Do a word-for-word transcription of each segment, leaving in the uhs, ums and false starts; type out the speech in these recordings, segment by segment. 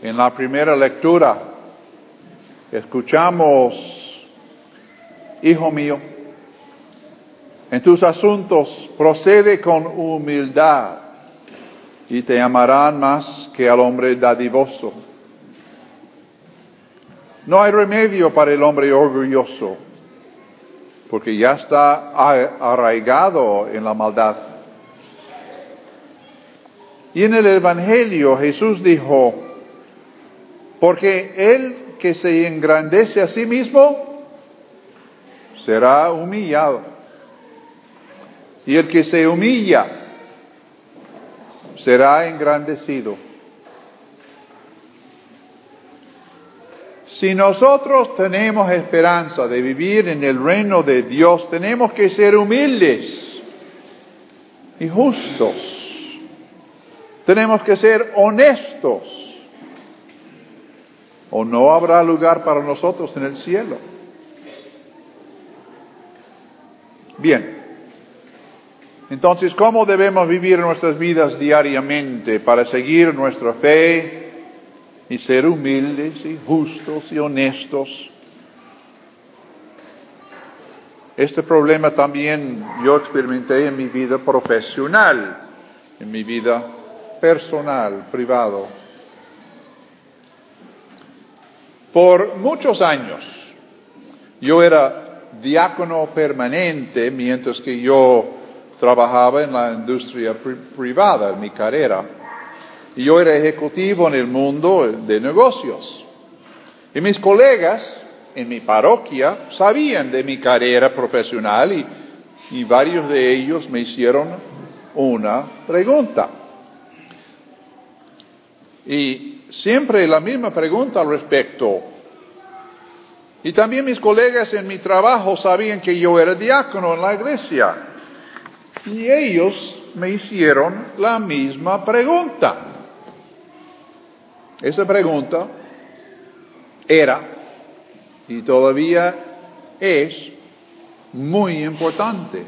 En la primera lectura escuchamos, hijo mío, en tus asuntos procede con humildad y te amarán más que al hombre dadivoso. No hay remedio para el hombre orgulloso, porque ya está arraigado en la maldad. Y en el Evangelio Jesús dijo, porque el que se engrandece a sí mismo será humillado, y el que se humilla será engrandecido. Si nosotros tenemos esperanza de vivir en el reino de Dios, tenemos que ser humildes y justos. Tenemos que ser honestos, o no habrá lugar para nosotros en el cielo. Bien, entonces, ¿cómo debemos vivir nuestras vidas diariamente para seguir nuestra fe y ser humildes y justos y honestos? Este problema también yo experimenté en mi vida profesional, en mi vida personal, privado. Por muchos años yo era diácono permanente mientras que yo trabajaba en la industria pri- privada, en mi carrera. Y yo era ejecutivo en el mundo de negocios. Y mis colegas en mi parroquia sabían de mi carrera profesional y, y varios de ellos me hicieron una pregunta. Y siempre la misma pregunta al respecto. Y también mis colegas en mi trabajo sabían que yo era diácono en la iglesia. Y ellos me hicieron la misma pregunta. Esa pregunta era, y todavía es, muy importante.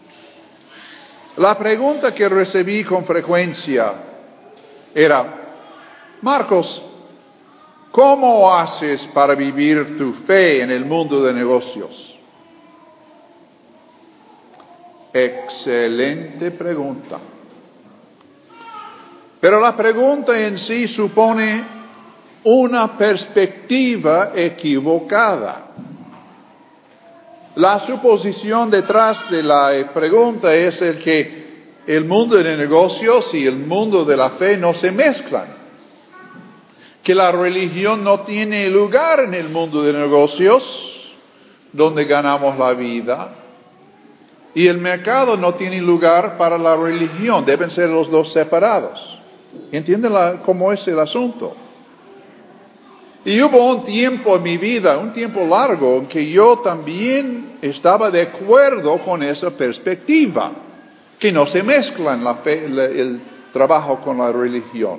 La pregunta que recibí con frecuencia era, Marcos, ¿cómo haces para vivir tu fe en el mundo de negocios? Excelente pregunta. Pero la pregunta en sí supone una perspectiva equivocada. La suposición detrás de la pregunta es el que el mundo de negocios y el mundo de la fe no se mezclan. Que la religión no tiene lugar en el mundo de negocios, donde ganamos la vida. Y el mercado no tiene lugar para la religión, deben ser los dos separados. ¿Entienden la, cómo es el asunto? Y hubo un tiempo en mi vida, un tiempo largo, en que yo también estaba de acuerdo con esa perspectiva, que no se mezclan la fe, el, el trabajo con la religión.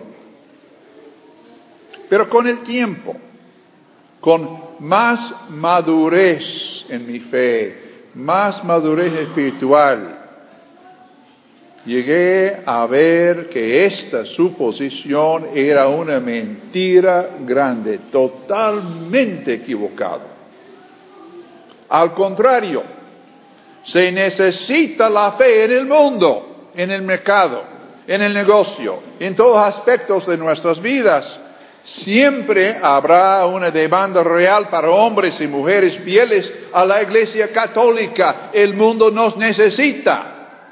Pero con el tiempo, con más madurez en mi fe, más madurez espiritual, llegué a ver que esta suposición era una mentira grande, totalmente equivocada. Al contrario, se necesita la fe en el mundo, en el mercado, en el negocio, en todos aspectos de nuestras vidas. Siempre habrá una demanda real para hombres y mujeres fieles a la Iglesia Católica. El mundo nos necesita.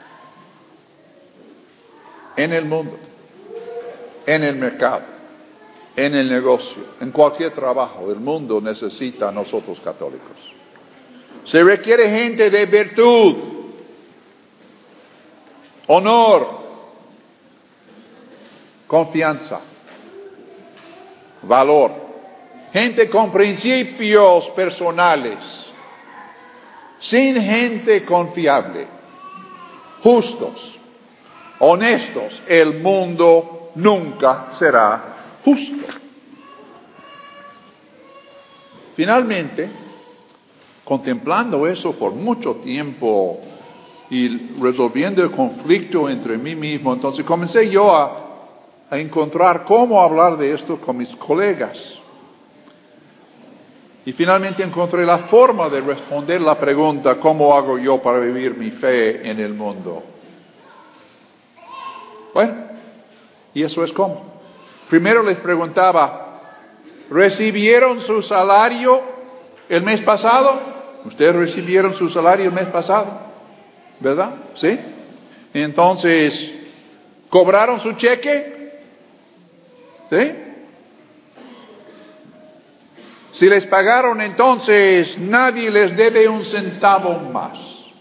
En el mundo, en el mercado, en el negocio, en cualquier trabajo, el mundo necesita a nosotros católicos. Se requiere gente de virtud, honor, confianza, valor, gente con principios personales, sin gente confiable, justos, honestos, el mundo nunca será justo. Finalmente, contemplando eso por mucho tiempo y resolviendo el conflicto entre mí mismo, entonces comencé yo a a encontrar cómo hablar de esto con mis colegas. Y finalmente encontré la forma de responder la pregunta, ¿cómo hago yo para vivir mi fe en el mundo? Bueno, y eso es cómo. Primero les preguntaba, ¿recibieron su salario el mes pasado? ¿Ustedes recibieron su salario el mes pasado? ¿Verdad? ¿Sí? Entonces, ¿cobraron su cheque? ¿Sí? Si les pagaron, entonces nadie les debe un centavo más.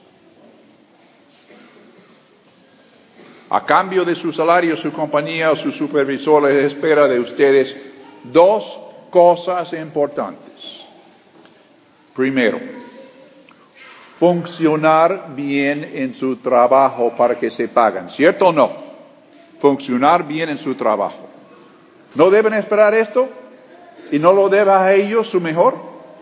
A cambio de su salario, su compañía o su supervisor les espera de ustedes dos cosas importantes. Primero, funcionar bien en su trabajo para que se paguen. ¿Cierto o no? Funcionar bien en su trabajo. ¿No deben esperar esto? ¿Y no lo debe a ellos su mejor?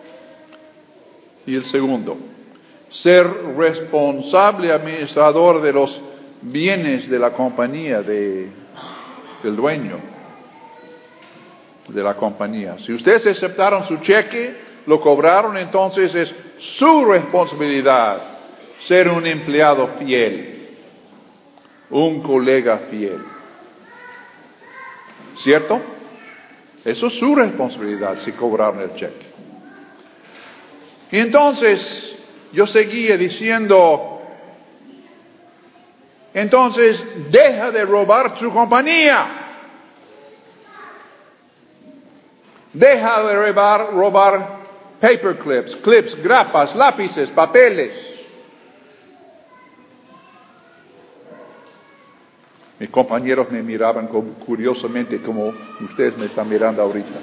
Y el segundo, ser responsable administrador de los bienes de la compañía, de, del dueño de la compañía. Si ustedes aceptaron su cheque, lo cobraron, entonces es su responsabilidad ser un empleado fiel, un colega fiel. ¿Cierto? Eso es su responsabilidad si cobraron el cheque. Y entonces yo seguía diciendo, entonces deja de robar tu compañía. Deja de robar, robar paperclips, clips, grapas, lápices, papeles. Mis compañeros me miraban como, curiosamente como ustedes me están mirando ahorita.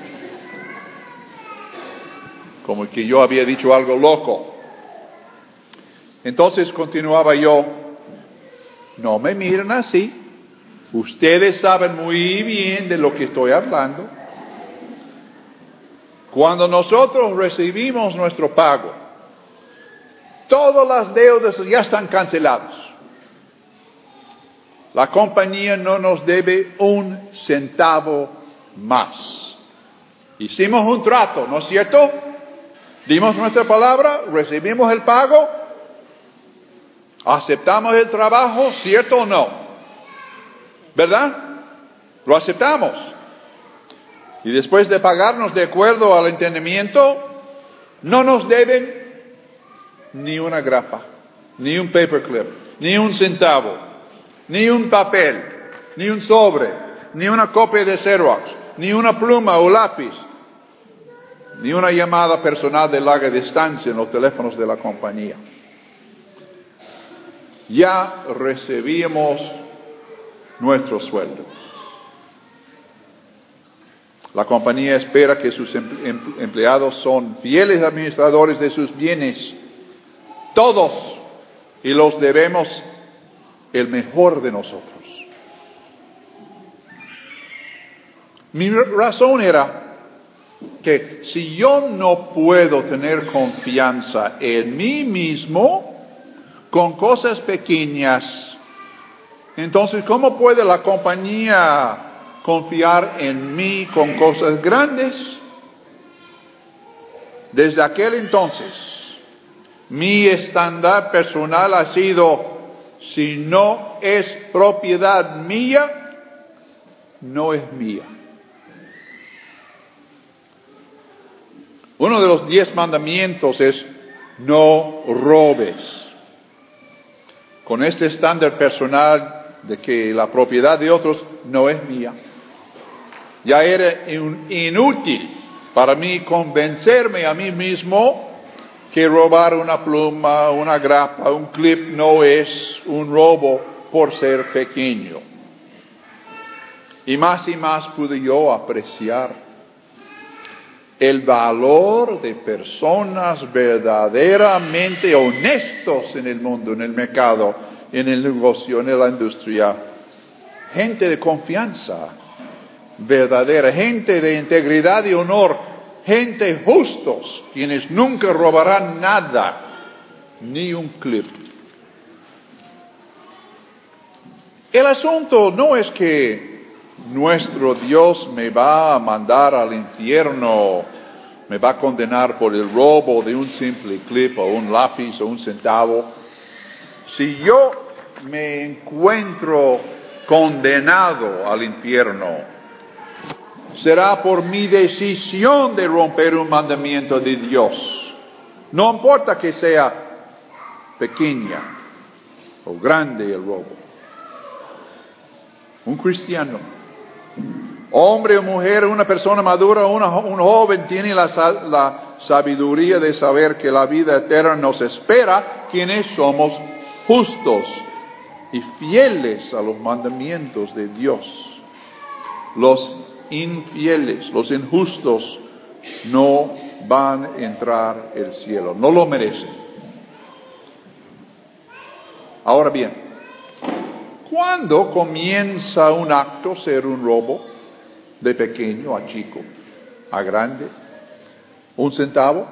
Como que yo había dicho algo loco. Entonces continuaba yo, no me miren así. Ustedes saben muy bien de lo que estoy hablando. Cuando nosotros recibimos nuestro pago, todas las deudas ya están canceladas. La compañía no nos debe un centavo más. Hicimos un trato, ¿no es cierto? Dimos nuestra palabra, recibimos el pago, aceptamos el trabajo, ¿cierto o no? ¿Verdad? Lo aceptamos. Y después de pagarnos de acuerdo al entendimiento, no nos deben ni una grapa, ni un paperclip, ni un centavo. Ni un papel, ni un sobre, ni una copia de Xerox, ni una pluma o lápiz, ni una llamada personal de larga distancia en los teléfonos de la compañía. Ya recibimos nuestro sueldo. La compañía espera que sus empleados son fieles administradores de sus bienes, todos, y los debemos el mejor de nosotros. Mi razón era que si yo no puedo tener confianza en mí mismo con cosas pequeñas, entonces ¿cómo puede la compañía confiar en mí con cosas grandes? Desde aquel entonces, mi estándar personal ha sido: si no es propiedad mía, no es mía. Uno de los diez mandamientos es: no robes. Con este estándar personal de que la propiedad de otros no es mía, ya era inútil para mí convencerme a mí mismo que robar una pluma, una grapa, un clip no es un robo por ser pequeño. Y más y más pude yo apreciar el valor de personas verdaderamente honestos en el mundo, en el mercado, en el negocio, en la industria. Gente de confianza verdadera, gente de integridad y honor. Gente justos, quienes nunca robarán nada, ni un clip. El asunto no es que nuestro Dios me va a mandar al infierno, me va a condenar por el robo de un simple clip o un lápiz o un centavo. Si yo me encuentro condenado al infierno, será por mi decisión de romper un mandamiento de Dios. No importa que sea pequeña o grande el robo. Un cristiano, hombre o mujer, una persona madura, una, un joven, tiene la, la sabiduría de saber que la vida eterna nos espera quienes somos justos y fieles a los mandamientos de Dios. Los infieles, los injustos, no van a entrar al cielo, no lo merecen. Ahora bien, ¿cuándo comienza un acto a ser un robo? De pequeño a chico, a grande. ¿Un centavo?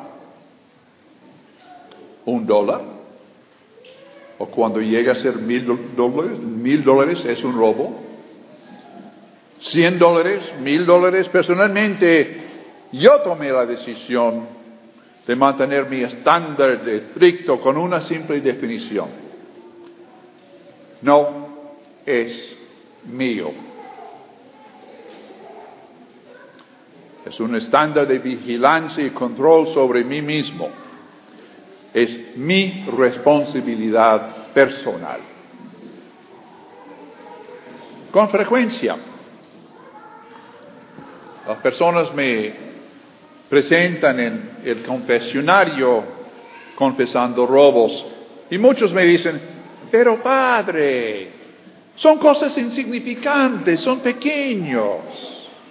¿Un dólar? ¿O cuando llega a ser mil dólares? ¿Mil dólares es un robo? ¿Cien dólares? ¿Mil dólares? Personalmente, yo tomé la decisión de mantener mi estándar de estricto con una simple definición. No es mío. Es un estándar de vigilancia y control sobre mí mismo. Es mi responsabilidad personal. Con frecuencia, las personas me presentan en el confesionario confesando robos y muchos me dicen, pero padre, son cosas insignificantes, son pequeños.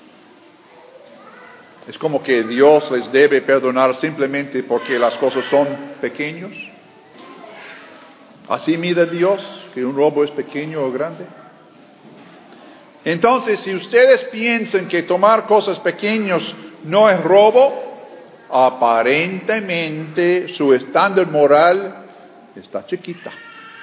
Es como que Dios les debe perdonar simplemente porque las cosas son pequeños. ¿Así mide Dios que un robo es pequeño o grande? Entonces, si ustedes piensan que tomar cosas pequeñas no es robo, aparentemente su estándar moral está chiquita.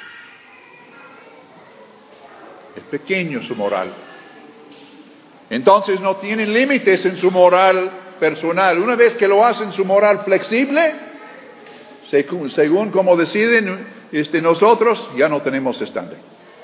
Es pequeño su moral. Entonces no tienen límites en su moral personal. Una vez que lo hacen su moral flexible, según, según como deciden este, nosotros, ya no tenemos estándar.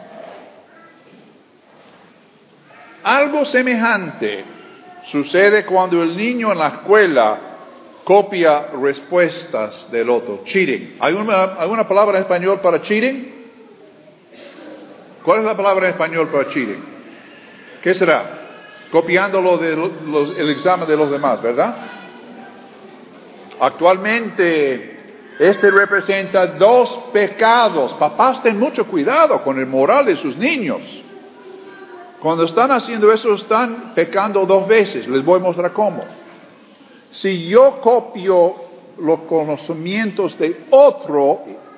Algo semejante sucede cuando el niño en la escuela copia respuestas del otro. Cheating. ¿Hay una, alguna palabra en español para cheating? ¿Cuál es la palabra en español para cheating? ¿Qué será? Copiando lo de los, el examen de los demás, ¿verdad? Actualmente, este representa dos pecados. Papás, ten mucho cuidado con el moral de sus niños. Cuando están haciendo eso, están pecando dos veces. Les voy a mostrar cómo. Si yo copio los conocimientos de otro,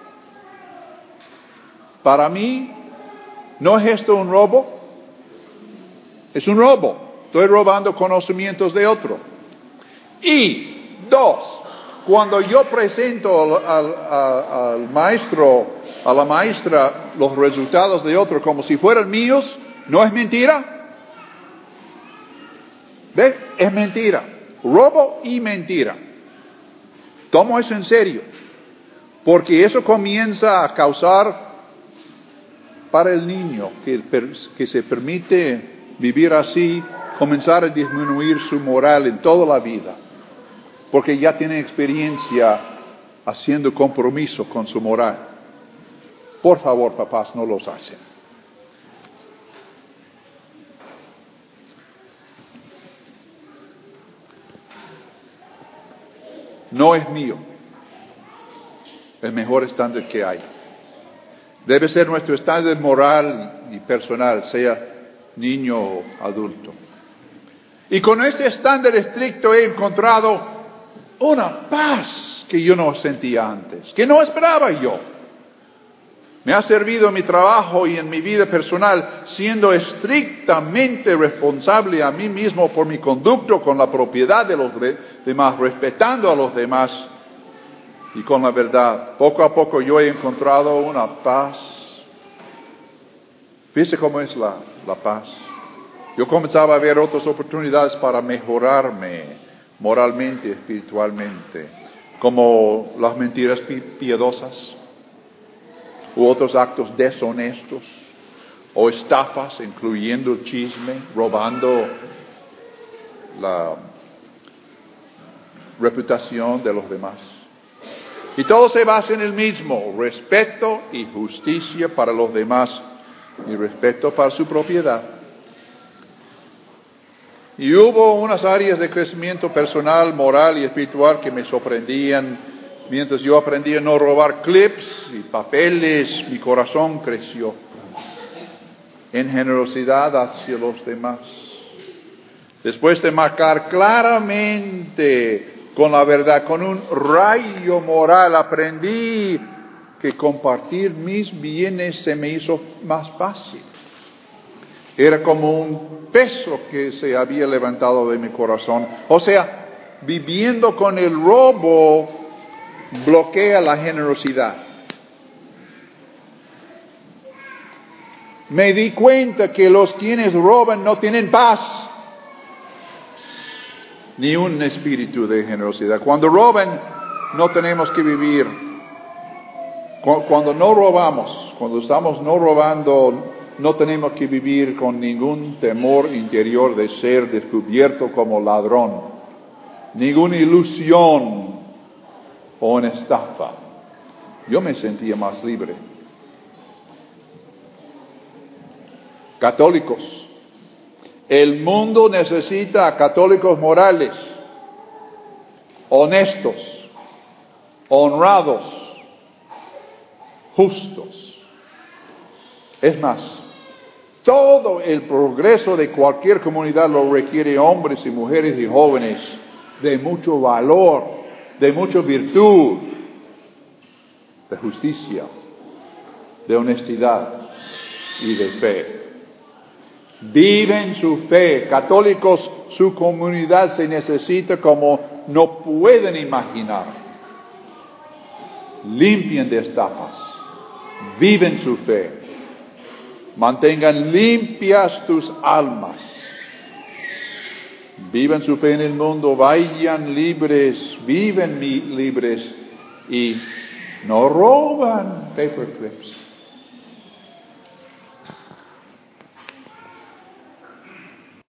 para mí, ¿no es esto un robo? Es un robo. Estoy robando conocimientos de otro. Y dos, cuando yo presento al, al, al, al maestro, a la maestra, los resultados de otro como si fueran míos, ¿no es mentira? ¿Ve? Es mentira. Robo y mentira. Tomo eso en serio. Porque eso comienza a causar para el niño que, que se permite vivir así, comenzar a disminuir su moral en toda la vida, porque ya tiene experiencia haciendo compromiso con su moral. Por favor, papás, no los hacen. No es mío. El mejor estándar que hay. Debe ser nuestro estándar moral y personal, sea niño o adulto. Y con este estándar estricto he encontrado una paz que yo no sentía antes, que no esperaba yo. Me ha servido en mi trabajo y en mi vida personal, siendo estrictamente responsable a mí mismo por mi conducto con la propiedad de los demás, respetando a los demás y con la verdad. Poco a poco yo he encontrado una paz. Fíjese cómo es la, la paz. Yo comenzaba a ver otras oportunidades para mejorarme moralmente, espiritualmente, como las mentiras piadosas, u otros actos deshonestos, o estafas, incluyendo el chisme, robando la reputación de los demás. Y todo se basa en el mismo: respeto y justicia para los demás y respeto para su propiedad. Y hubo unas áreas de crecimiento personal, moral y espiritual que me sorprendían. Mientras yo aprendí a no robar clips y papeles, mi corazón creció en generosidad hacia los demás. Después de marcar claramente con la verdad, con un rayo moral, aprendí que compartir mis bienes se me hizo más fácil. Era como un peso que se había levantado de mi corazón. O sea, viviendo con el robo bloquea la generosidad. Me di cuenta que los quienes roban no tienen paz, ni un espíritu de generosidad. Cuando roban, no tenemos que vivir. Cuando no robamos, cuando estamos no robando, no tenemos que vivir con ningún temor interior de ser descubierto como ladrón, ninguna ilusión o una estafa. Yo me sentía más libre. Católicos, el mundo necesita a católicos morales, honestos, honrados, justos. Es más, todo el progreso de cualquier comunidad lo requiere hombres y mujeres y jóvenes de mucho valor, de mucha virtud, de justicia, de honestidad y de fe. Viven su fe. Católicos, su comunidad se necesita como no pueden imaginar. Limpien de estafas. Viven su fe. Mantengan limpias tus almas. Vivan su fe en el mundo. Vayan libres. Viven libres. Y no roban paperclips.